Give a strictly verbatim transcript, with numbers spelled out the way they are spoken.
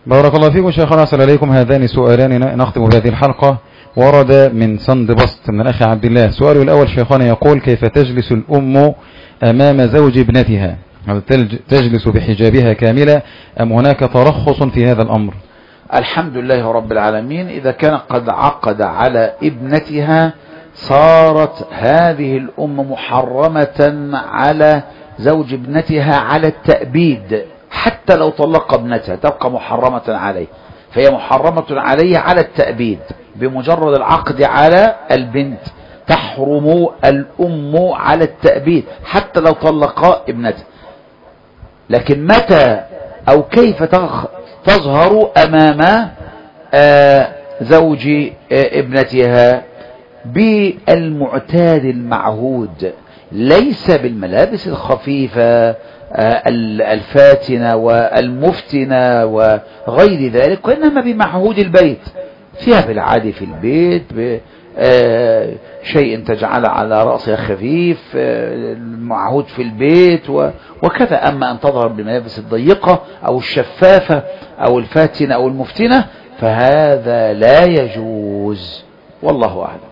بارك الله فيكم شيخنا. أسأل عليكم هذان سؤالان نختم بهذه الحلقة. ورد من سند بسط من الأخ عبد الله. سؤاله الأول شيخنا يقول: كيف تجلس الأم أمام زوج ابنتها؟ هل تجلس بحجابها كاملة أم هناك ترخص في هذا الأمر؟ الحمد لله رب العالمين. إذا كان قد عقد على ابنتها صارت هذه الأم محرمة على زوج ابنتها على التأبيد، حتى لو طلق ابنتها تبقى محرمة عليه، فهي محرمة عليه على التأبيد. بمجرد العقد على البنت تحرم الأم على التأبيد حتى لو طلق ابنتها. لكن متى أو كيف تظهر أمام زوج ابنتها؟ بالمعتاد المعهود، ليس بالملابس الخفيفة الفاتنة والمفتنة وغير ذلك، وإنما بمعهود البيت، ثياب العادي في البيت، شيء تجعل على رأسها خفيف المعهود في البيت وكذا. أما أن تظهر بالملابس الضيقة أو الشفافة أو الفاتنة أو المفتنة فهذا لا يجوز، والله أعلم.